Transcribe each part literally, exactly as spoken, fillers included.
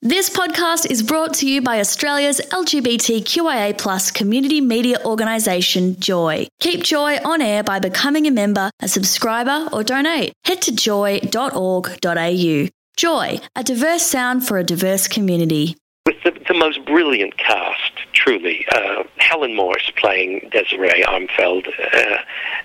This podcast is brought to you by Australia's L G B T Q I A plus community media organisation, Joy. Keep Joy on air by becoming a member, a subscriber or donate. Head to joy dot org dot a u. Joy, a diverse sound for a diverse community. With the, the most brilliant cast, truly. Uh, Helen Morse playing Desiree Armfeld. Uh,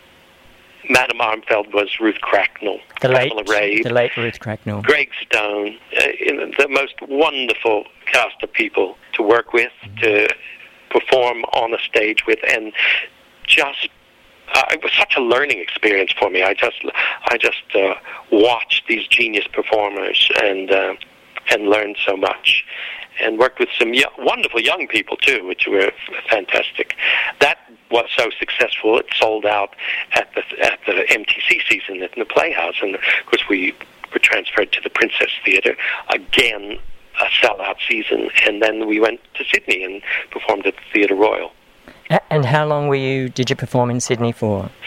Madame Armfeld was Ruth Cracknell. The late, Rabe, the late Ruth Cracknell. Greg Stone. Uh, in the most wonderful cast of people to work with, mm-hmm. to perform on a stage with, and just uh, it was such a learning experience for me. I just, I just uh, watched these genius performers and uh, and learned so much, and worked with some yo- wonderful young people too, which were f- fantastic. That was so successful, it sold out at the at the M T C season at the Playhouse, and of course we were transferred to the Princess Theatre, again a sellout season, and then we went to Sydney and performed at the Theatre Royal. And how long were you? Did you perform in Sydney for? Um,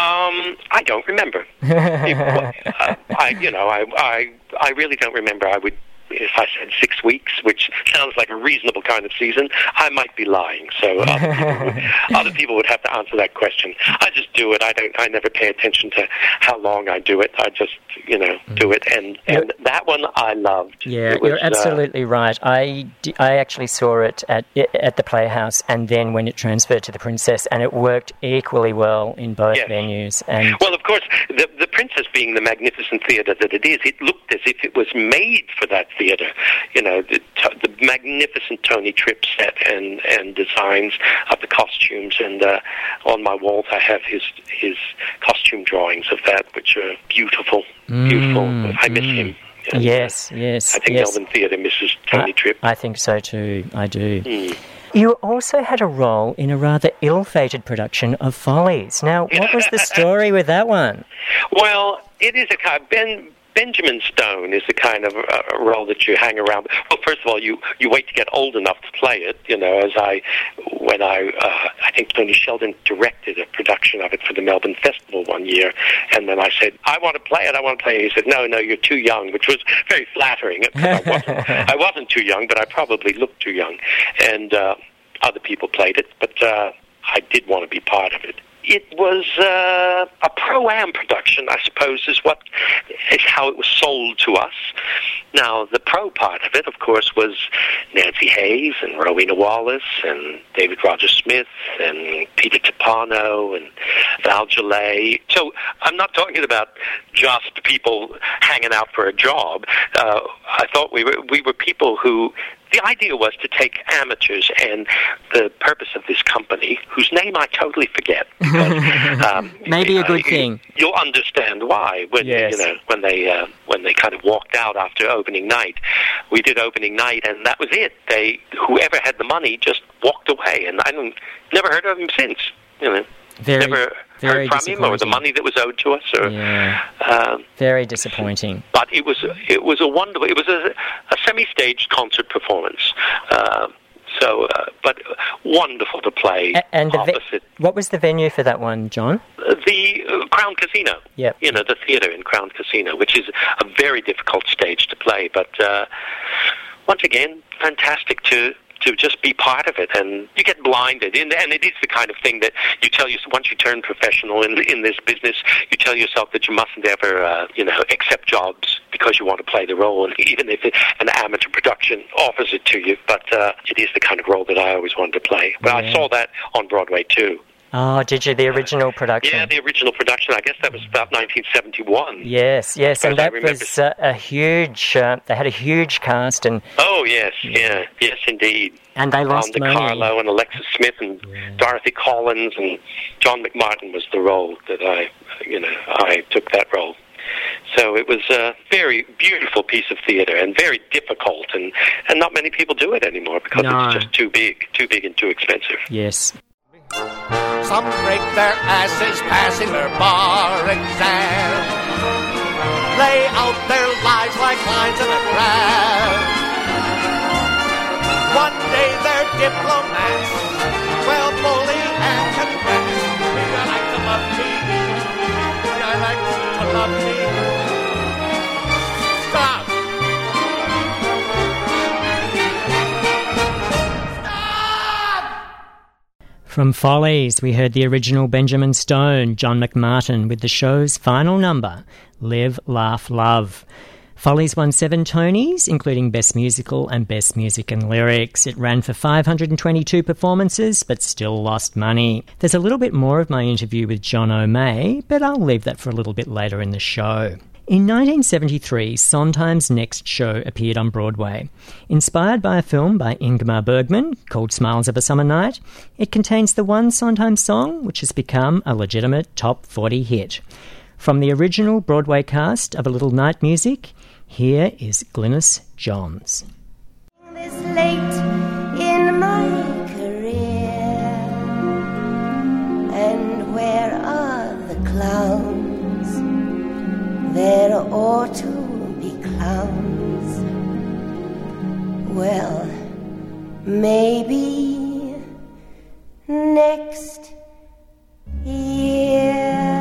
I don't remember. it, uh, I, you know, I, I, I really don't remember. I would. If I said six weeks, which sounds like a reasonable kind of season, I might be lying. So other people, would, other people would have to answer that question. I just do it. I don't. I never pay attention to how long I do it. I just, you know, do it. And, and that one I loved. Yeah, was, you're absolutely uh, right. I, I actually saw it at at the Playhouse, and then when it transferred to the Princess, and it worked equally well in both yes. venues. And well, of course, the the Princess being the magnificent theatre that it is, it looked as if it was made for that theatre. You know, the, the magnificent Tony Tripp set and, and designs of the costumes, and uh, on my walls I have his his costume drawings of that, which are beautiful, beautiful. Mm, I miss mm. him. And, yes, uh, yes. I think yes. Melbourne Theatre misses Tony I, Tripp. I think so too. I do. Mm. You also had a role in a rather ill-fated production of Follies. Now, what was the story with that one? Well, it is a kind of Ben. Benjamin Stone is the kind of uh, role that you hang around. Well, first of all, you, you wait to get old enough to play it. You know, as I, when I, uh, I think Tony Sheldon directed a production of it for the Melbourne Festival one year, and then I said, I want to play it, I want to play it. He said, no, no, you're too young, which was very flattering. I wasn't, I wasn't too young, but I probably looked too young. And uh, other people played it, but uh, I did want to be part of it. It was uh, a pro-am production, I suppose, is what is how it was sold to us. Now, the pro part of it, of course, was Nancy Hayes and Rowena Wallace and David Roger Smith and Peter Topano and Val Gillay. So I'm not talking about just people hanging out for a job. Uh, I thought we were we were people who. The idea was to take amateurs, and the purpose of this company, whose name I totally forget, because, um, maybe a good uh, thing. You'll understand why when yes. you know when they uh, when they kind of walked out after opening night. We did opening night, and that was it. They whoever had the money just walked away, and I don't, never heard of him since. You know, very, never very heard from him or the money that was owed to us. Or, yeah. um, very disappointing. But it was it was a wonderful. It was a, a semi-staged concert performance. Uh, so, uh, but wonderful to play. A- and the opposite. Ve- what was the venue for that one, John? Uh, the uh, Crown Casino. Yep. You know, the theatre in Crown Casino, which is a very difficult stage to play. But uh, once again, fantastic to. to just be part of it, and you get blinded, and, and it is the kind of thing that you tell yourself, once you turn professional in in this business, you tell yourself that you mustn't ever, uh, you know, accept jobs because you want to play the role, and even if it, an amateur production offers it to you, but uh, it is the kind of role that I always wanted to play. But yeah. I saw that on Broadway too. Oh, did you? The original production? Yeah, the original production. I guess that was about nineteen seventy-one. Yes, yes, and that was uh, a huge, uh, they had a huge cast. and. Oh, yes, yeah, yes, indeed. And they lost Tom money. DiCarlo and Alexis Smith and yeah. Dorothy Collins and John McMartin was the role that I, you know, I took that role. So it was a very beautiful piece of theatre and very difficult, and, and not many people do it anymore because no. it's just too big, too big and too expensive. Yes. Some break their asses passing their bar exam. Lay out their lives like lines in a graph. One day they're diplomats, well bully and confess. Maybe I like to love me. Maybe I like to love me. Stop. From Follies, we heard the original Benjamin Stone, John McMartin, with the show's final number, Live, Laugh, Love. Follies won seven Tonys, including Best Musical and Best Music and Lyrics. It ran for five hundred twenty-two performances, but still lost money. There's a little bit more of my interview with John O'May, but I'll leave that for a little bit later in the show. In nineteen seventy-three, Sondheim's next show appeared on Broadway. Inspired by a film by Ingmar Bergman called Smiles of a Summer Night, it contains the one Sondheim song which has become a legitimate top forty hit. From the original Broadway cast of A Little Night Music, here is Glynis Johns. This late in my career, and where are the clowns? There ought to be clowns. Well, maybe next year.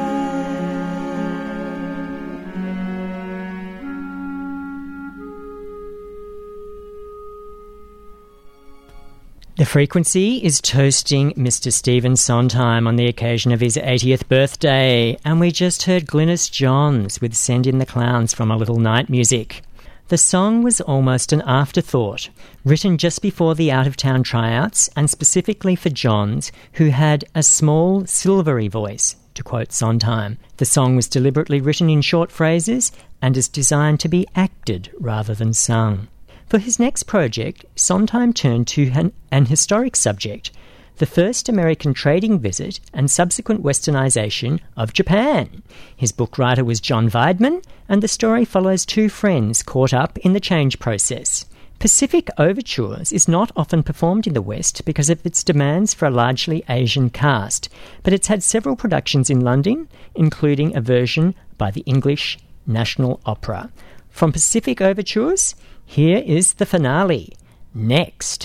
The Frequency is toasting Mister Stephen Sondheim on the occasion of his eightieth birthday, and we just heard Glynis Johns with Send in the Clowns from A Little Night Music. The song was almost an afterthought, written just before the out-of-town tryouts, and specifically for Johns, who had a small, silvery voice, to quote Sondheim. The song was deliberately written in short phrases and is designed to be acted rather than sung. For his next project, Sondheim turned to an, an historic subject, the first American trading visit and subsequent westernisation of Japan. His book writer was John Weidman, and the story follows two friends caught up in the change process. Pacific Overtures is not often performed in the West because of its demands for a largely Asian cast, but it's had several productions in London, including a version by the English National Opera. From Pacific Overtures, here is the finale. Next.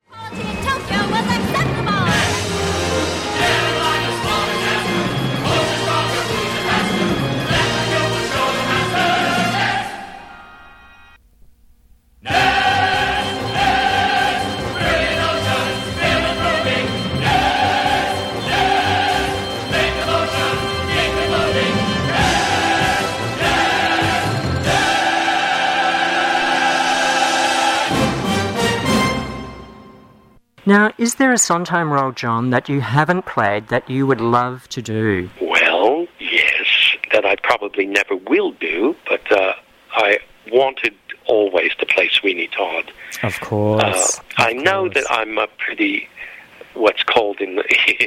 Now, is there a Sondheim role, John, that you haven't played that you would love to do? Well, yes, that I probably never will do, but uh, I wanted always to play Sweeney Todd. Of course. Uh, of I know course. that I'm a pretty, what's called in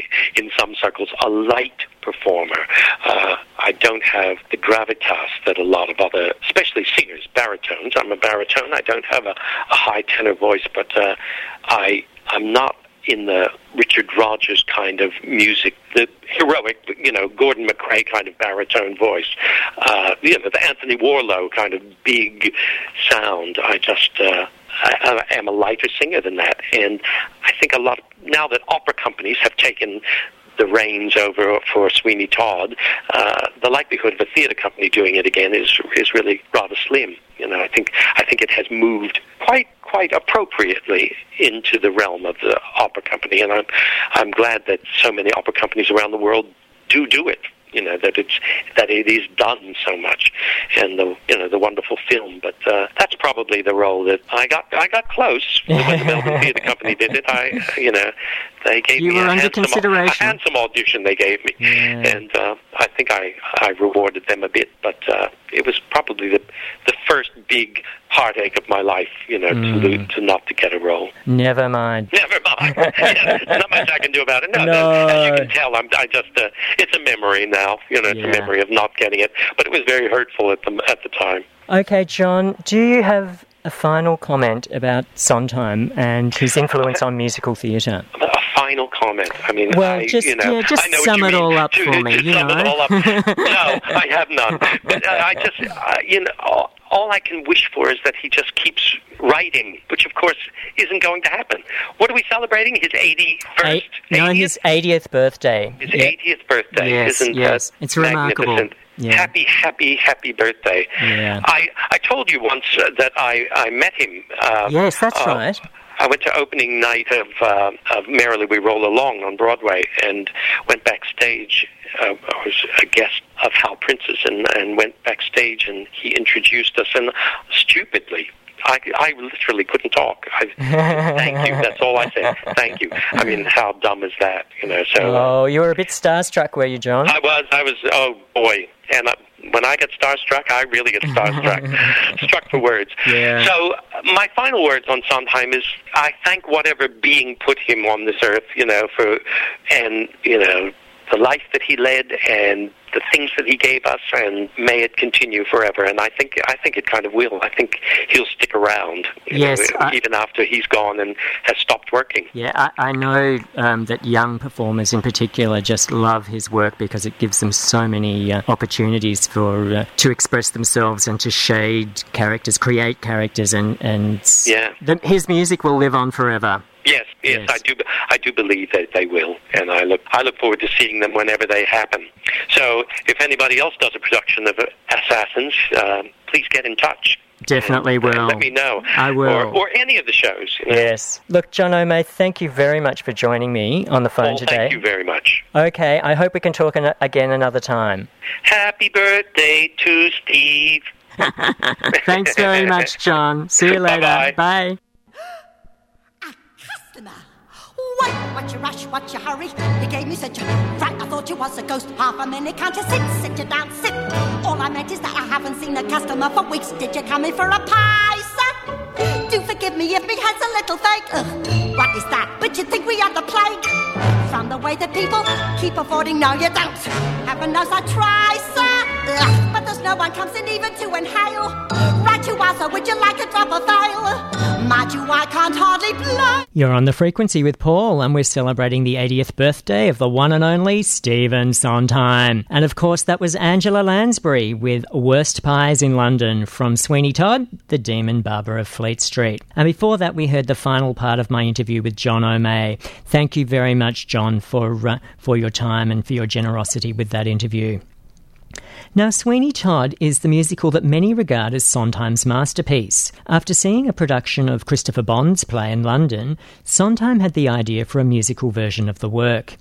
in some circles, a light performer. Uh, I don't have the gravitas that a lot of other, especially singers, baritones. I'm a baritone. I don't have a, a high tenor voice, but uh, I... I'm not in the Richard Rodgers kind of music, the heroic, you know, Gordon McRae kind of baritone voice, uh, you know, the Anthony Warlow kind of big sound. I just, uh, I, I am a lighter singer than that. And I think a lot, of, now that opera companies have taken the reins over for Sweeney Todd, uh, the likelihood of a theatre company doing it again is is really rather slim. You know, I think I think it has moved quite quite appropriately into the realm of the opera company, and I'm I'm glad that so many opera companies around the world do do it. You know, that it's that it is done so much, and the you know the wonderful film. But uh, that's probably the role that I got. I got close when the Melbourne Theatre Company did it. I you know they gave you me were a under handsome, consideration. a handsome audition. They gave me, yeah. and uh, I think I I rewarded them a bit. But uh, it was probably the the first big heartache of my life. You know, mm. to lose, to not to get a role. Never mind. Never mind. Yeah, there's not much I can do about it. No, no. As you can tell, I'm I just uh, it's a memory now. You know, it's yeah. a memory of not getting it, but it was very hurtful at the at the time. Okay, John, do you have a final comment about Sondheim and his influence on musical theatre? A final comment. I mean, well, I, just you know, yeah, just I know sum what it you all mean. up to, for to, me. To you sum know, it all up. No, I have none. But uh, I just, uh, you know, all, all I can wish for is that he just keeps writing, which of course isn't going to happen. What are we celebrating? His eighty-first? Eight, no, eightieth? his eightieth birthday. His yeah. eightieth birthday. Yes, Isn't yes. that It's remarkable. magnificent? Yeah. Happy, happy, happy birthday. Yeah. I, I told you once uh, that I, I met him. Uh, yes, that's uh, right. I went to opening night of, uh, of Merrily We Roll Along on Broadway and went backstage. Uh, I was a guest of Hal Prince's and, and went backstage, and he introduced us, and stupidly, I, I literally couldn't talk. I, thank you. That's all I said. Thank you. I mean, how dumb is that? You know. So. Oh, you were a bit starstruck, were you, John? I was. I was. Oh boy. And I, when I get starstruck, I really get starstruck. Struck for words. Yeah. So my final words on Sondheim is I thank whatever being put him on this earth, you know, for and you know the life that he led and the things that he gave us, and may it continue forever. And I think I think it kind of will. I think he'll stick around, you yes, know, I, even after he's gone and has stopped working. Yeah, I, I know um, that young performers in particular just love his work because it gives them so many uh, opportunities for uh, to express themselves and to shade characters, create characters, and and yeah. the, his music will live on forever. Yes, yes, yes, I do. I do believe that they will, and I look. I look forward to seeing them whenever they happen. So, if anybody else does a production of Assassins, uh, please get in touch. Definitely and, will. And let me know. I will. Or, or any of the shows. You know? Yes. Look, John O'May, thank you very much for joining me on the phone oh, today. Thank you very much. Okay, I hope we can talk an- again another time. Happy birthday to Steve. Thanks very much, John. See you later. Bye-bye. Bye. Wait, what's your rush, what's your hurry? You gave me such a fright, I thought you was a ghost. Half a minute, can't you sit, sit you down, sit. All I meant is that I haven't seen a customer for weeks. Did you come in for a pie, sir? Do forgive me if me head's a little fake. Ugh, what is that? But you think we are the plague? From the way that people keep affording, no you don't. Heaven knows I try, sir. Ugh, but there's no one comes in even to inhale. Right you are, sir, would you like a drop of ale? Mind you, I can't hardly blow. You're on The Frequency with Paul, and we're celebrating the eightieth birthday of the one and only Stephen Sondheim. And of course, that was Angela Lansbury with Worst Pies in London from Sweeney Todd, the Demon Barber of Fleet Street. And before that, we heard the final part of my interview with John O'May. Thank you very much, John, for uh, for your time and for your generosity with that interview. Now, Sweeney Todd is the musical that many regard as Sondheim's masterpiece. After seeing a production of Christopher Bond's play in London, Sondheim had the idea for a musical version of the work.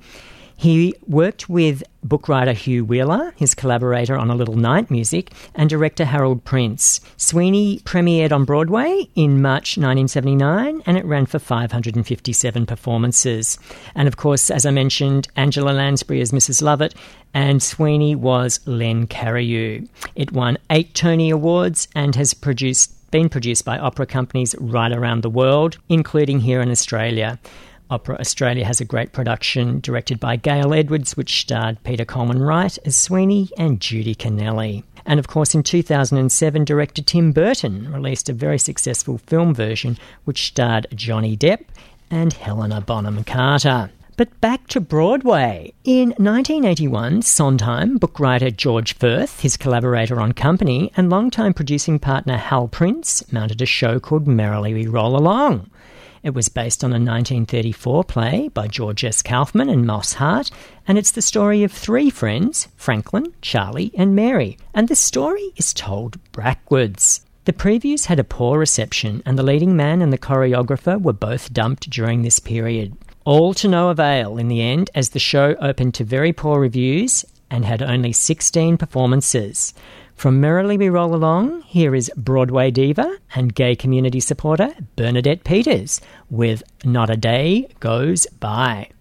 He worked with book writer Hugh Wheeler, his collaborator on A Little Night Music, and director Harold Prince. Sweeney premiered on Broadway in March nineteen seventy-nine, and it ran for five hundred fifty-seven performances. And of course, as I mentioned, Angela Lansbury as Missus Lovett, and Sweeney was Len Cariou. It won eight Tony Awards and has produced been produced by opera companies right around the world, including here in Australia. Opera Australia has a great production directed by Gail Edwards, which starred Peter Coleman Wright as Sweeney and Judy Connelly. And of course, in two thousand seven, director Tim Burton released a very successful film version which starred Johnny Depp and Helena Bonham Carter. But back to Broadway. In nineteen eighty-one, Sondheim, book writer George Firth, his collaborator on Company, and longtime producing partner Hal Prince mounted a show called Merrily We Roll Along. It was based on a nineteen thirty-four play by George S. Kaufman and Moss Hart, and it's the story of three friends, Franklin, Charlie and Mary, and the story is told backwards. The previews had a poor reception, and the leading man and the choreographer were both dumped during this period. All to no avail in the end, as the show opened to very poor reviews and had only sixteen performances. From Merrily We Roll Along, here is Broadway diva and gay community supporter Bernadette Peters with Not a Day Goes By.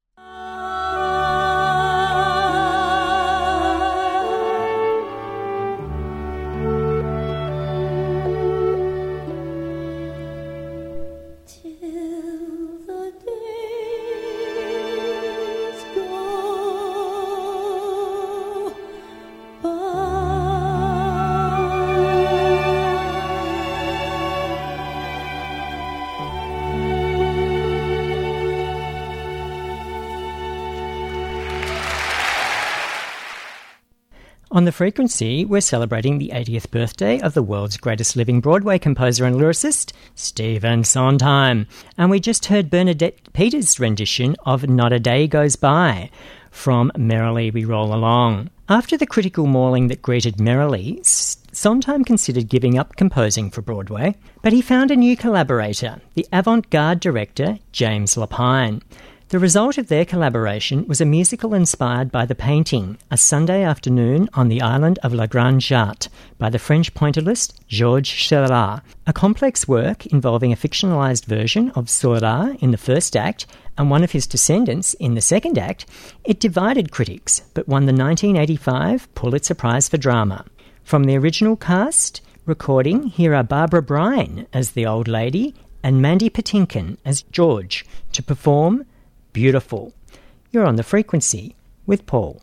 On The Frequency, we're celebrating the eightieth birthday of the world's greatest living Broadway composer and lyricist, Stephen Sondheim. And we just heard Bernadette Peters' rendition of Not a Day Goes By from Merrily We Roll Along. After the critical mauling that greeted Merrily, Sondheim considered giving up composing for Broadway, but he found a new collaborator, the avant-garde director James Lapine. The result of their collaboration was a musical inspired by the painting A Sunday Afternoon on the Island of La Grande Jatte by the French pointillist Georges Seurat, a complex work involving a fictionalised version of Seurat in the first act and one of his descendants in the second act. It divided critics, but won the nineteen eighty-five Pulitzer Prize for Drama. From the original cast recording, here are Barbara Bryan as the old lady and Mandy Patinkin as George to perform Beautiful. You're on The Frequency with Paul.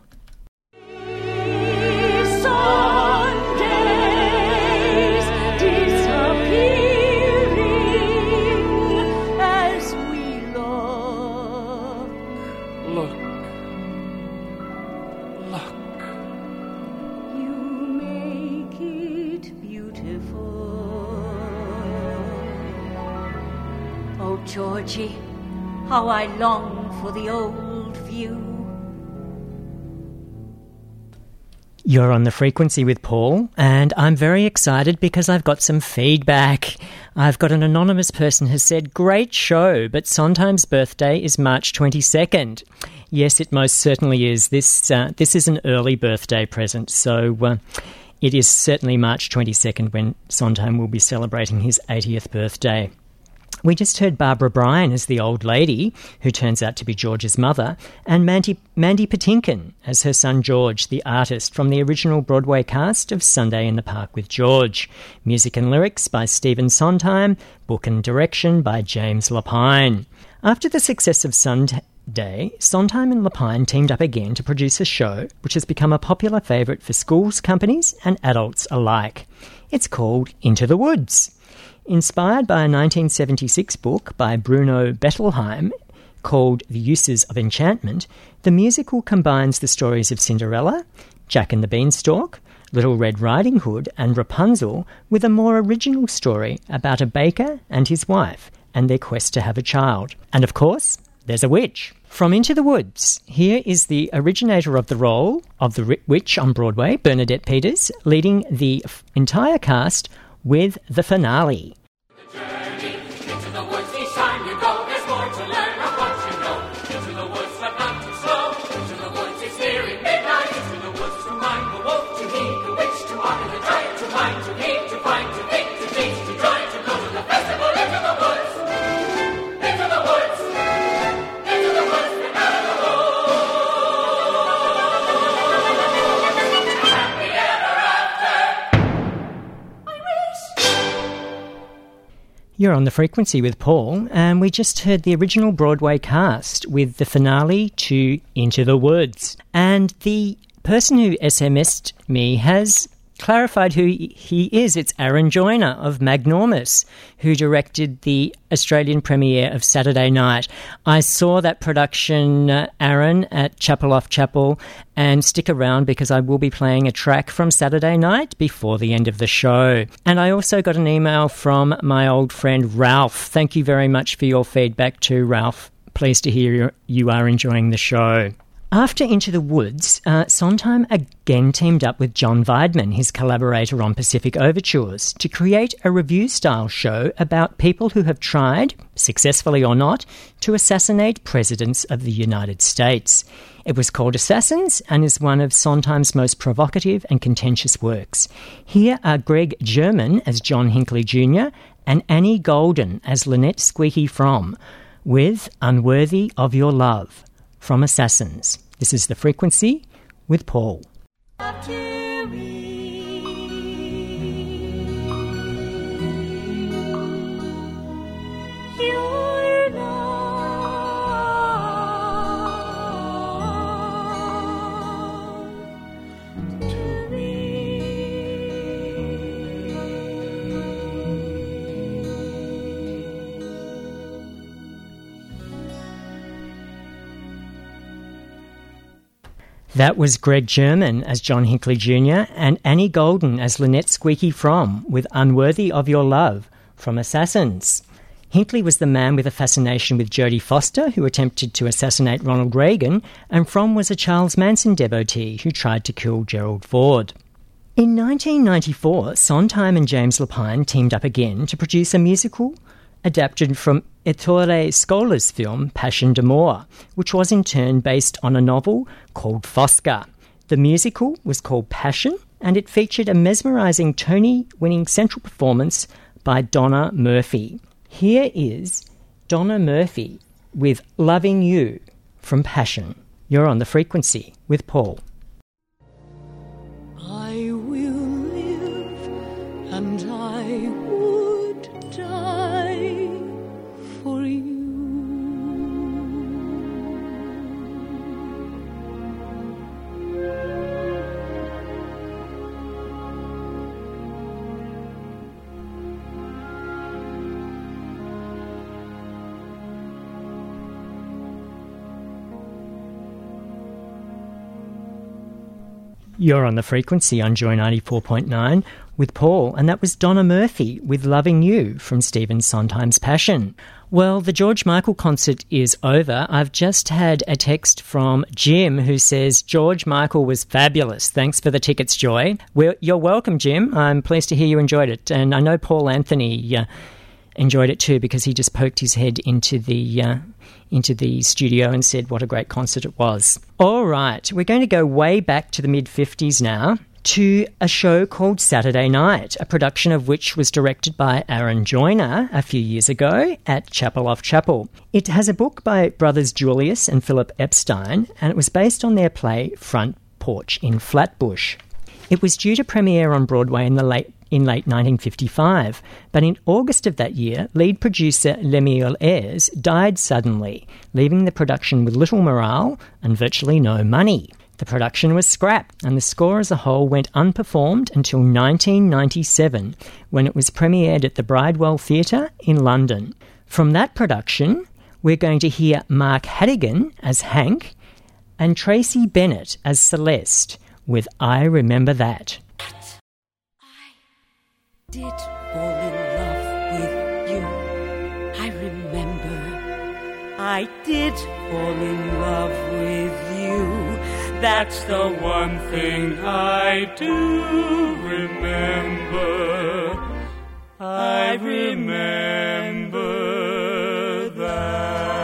Georgie, how I long for the old view. You're on The Frequency with Paul, and I'm very excited because I've got some feedback. I've got an anonymous person who said, great show, but Sondheim's birthday is March twenty-second. Yes, it most certainly is. This, uh, this is an early birthday present, so uh, it is certainly March twenty-second when Sondheim will be celebrating his eightieth birthday. We just heard Barbara Bryan as the old lady, who turns out to be George's mother, and Mandy, Mandy Patinkin as her son George, the artist, from the original Broadway cast of Sunday in the Park with George. Music and lyrics by Stephen Sondheim, book and direction by James Lapine. After the success of Sunday, Sondheim and Lapine teamed up again to produce a show which has become a popular favourite for schools, companies and adults alike. It's called Into the Woods. Inspired by a nineteen seventy-six book by Bruno Bettelheim called The Uses of Enchantment, the musical combines the stories of Cinderella, Jack and the Beanstalk, Little Red Riding Hood and Rapunzel with a more original story about a baker and his wife and their quest to have a child. And of course, there's a witch. From Into the Woods, here is the originator of the role of the witch on Broadway, Bernadette Peters, leading the entire cast with the finale. The journey into the woods, each time you go, there's more to learn of what you know. Into the woods, but not too slow. Into the woods, it's nearing midnight. Into the woods, to mind the wolf, to heed the witch, to honor the giant, to find, to heed, to find, to think, to teach, to try, to go to the festival. Into the woods, into the woods, into the woods, and out of the woods. Happy ever after. I wish. You're on The Frequency with Paul, and we just heard the original Broadway cast with the finale to Into the Woods. And the person who S M S'd me has clarified who he is. It's Aaron Joyner of Magnormous, who directed the Australian premiere of Saturday Night. I saw that production, uh, Aaron, at Chapel Off Chapel, and stick around because I will be playing a track from Saturday Night before the end of the show. And I also got an email from my old friend Ralph. Thank you very much for your feedback too, Ralph. Pleased to hear you are enjoying the show. After Into the Woods, uh, Sondheim again teamed up with John Weidman, his collaborator on Pacific Overtures, to create a review-style show about people who have tried, successfully or not, to assassinate presidents of the United States. It was called Assassins and is one of Sondheim's most provocative and contentious works. Here are Greg German as John Hinckley Junior and Annie Golden as Lynette Squeaky Fromm with Unworthy of Your Love from Assassins. This is The Frequency with Paul. That was Greg German as John Hinckley Junior and Annie Golden as Lynette Squeaky Fromm with Unworthy of Your Love from Assassins. Hinckley was the man with a fascination with Jodie Foster, who attempted to assassinate Ronald Reagan, and Fromm was a Charles Manson devotee who tried to kill Gerald Ford. In nineteen ninety-four, Sondheim and James Lapine teamed up again to produce a musical adapted from Ettore Scola's film Passion d'Amour, which was in turn based on a novel called Fosca. The musical was called Passion, and it featured a mesmerising Tony-winning central performance by Donna Murphy. Here is Donna Murphy with Loving You from Passion. You're on The Frequency with Paul. I will live and I would die for you. You're on The Frequency on Joy ninety-four point nine with Paul, and that was Donna Murphy with Loving You from Stephen Sondheim's Passion. Well, the George Michael concert is over. I've just had a text from Jim who says, George Michael was fabulous. Thanks for the tickets, Joy. Well, you're welcome, Jim. I'm pleased to hear you enjoyed it. And I know Paul Anthony uh, enjoyed it too, because he just poked his head into the uh, into the studio and said what a great concert it was. All right, we're going to go way back to the mid-fifties now, to a show called Saturday Night, a production of which was directed by Aaron Joyner a few years ago at Chapel Off Chapel. It has a book by brothers Julius and Philip Epstein, and it was based on their play Front Porch in Flatbush. It was due to premiere on Broadway in the late in late nineteen fifty-five, but in August of that year, lead producer Lemuel Ayres died suddenly, leaving the production with little morale and virtually no money. The production was scrapped, and the score as a whole went unperformed until nineteen ninety-seven, when it was premiered at the Bridewell Theatre in London. From that production, we're going to hear Mark Hadigan as Hank and Tracy Bennett as Celeste with I Remember That. Did fall in love with you, I remember. I did fall in love with you. That's the one thing I do remember. I remember that.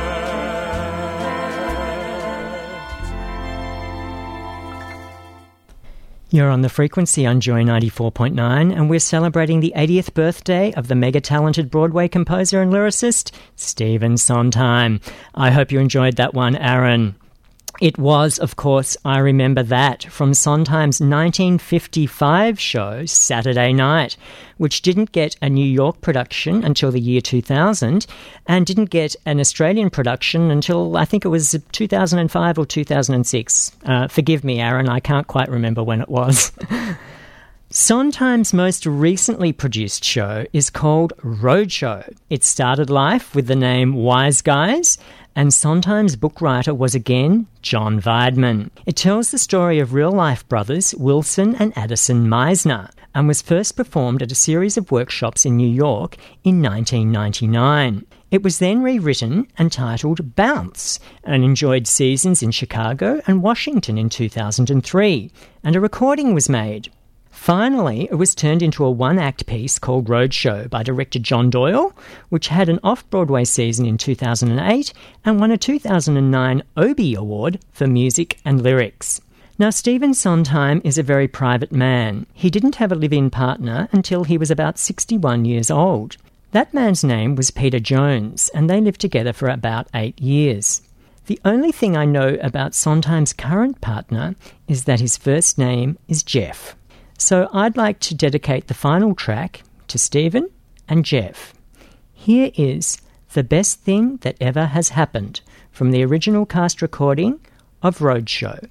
You're on The Frequency on Joy ninety-four point nine, and we're celebrating the eightieth birthday of the mega-talented Broadway composer and lyricist, Stephen Sondheim. I hope you enjoyed that one, Aaron. It was, of course, I Remember That, from Sondheim's nineteen fifty-five show, Saturday Night, which didn't get a New York production until the year two thousand, and didn't get an Australian production until, I think it was two thousand five or two thousand six. Uh, forgive me, Aaron, I can't quite remember when it was. Sondheim's most recently produced show is called Roadshow. It started life with the name Wise Guys, and Sondheim's book writer was again John Weidman. It tells the story of real-life brothers Wilson and Addison Meisner, and was first performed at a series of workshops in New York in nineteen ninety-nine. It was then rewritten and titled Bounce, and enjoyed seasons in Chicago and Washington in two thousand three, and a recording was made. Finally, it was turned into a one-act piece called Roadshow by director John Doyle, which had an off-Broadway season in two thousand eight and won a two thousand nine Obie Award for music and lyrics. Now, Stephen Sondheim is a very private man. He didn't have a live-in partner until he was about sixty-one years old. That man's name was Peter Jones, and they lived together for about eight years. The only thing I know about Sondheim's current partner is that his first name is Jeff. So I'd like to dedicate the final track to Stephen and Jeff. Here is The Best Thing That Ever Has Happened from the original cast recording of Roadshow.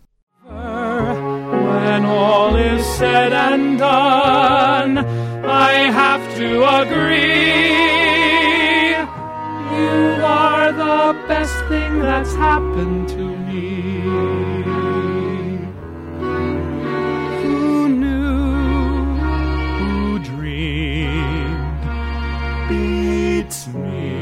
When all is said and done, I have to agree. You are the best thing that's happened to me. Who knew, who dreamed, beats me.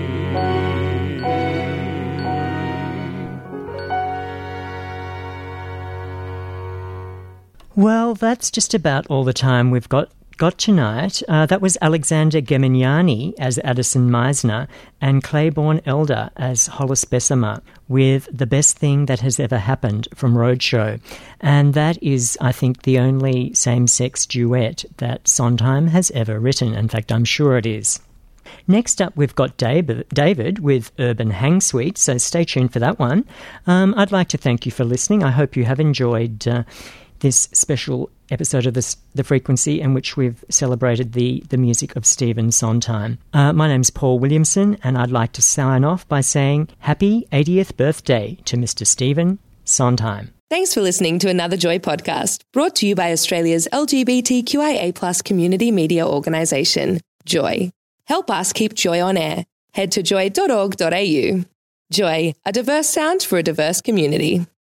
Well, that's just about all the time we've got got tonight. Uh, that was Alexander Gemignani as Addison Meisner and Claiborne Elder as Hollis Bessemer with The Best Thing That Has Ever Happened from Roadshow. And that is, I think, the only same-sex duet that Sondheim has ever written. In fact, I'm sure it is. Next up, we've got David, David with Urban Hang Suite, so stay tuned for that one. Um, I'd like to thank you for listening. I hope you have enjoyed uh, this special episode of this, The Frequency in which we've celebrated the, the music of Stephen Sondheim. Uh, my name's Paul Williamson, and I'd like to sign off by saying happy eightieth birthday to Mister Stephen Sondheim. Thanks for listening to another Joy podcast, brought to you by Australia's L G B T Q I A plus community media organisation, Joy. Help us keep Joy on air. Head to joy dot org dot a u. Joy, a diverse sound for a diverse community.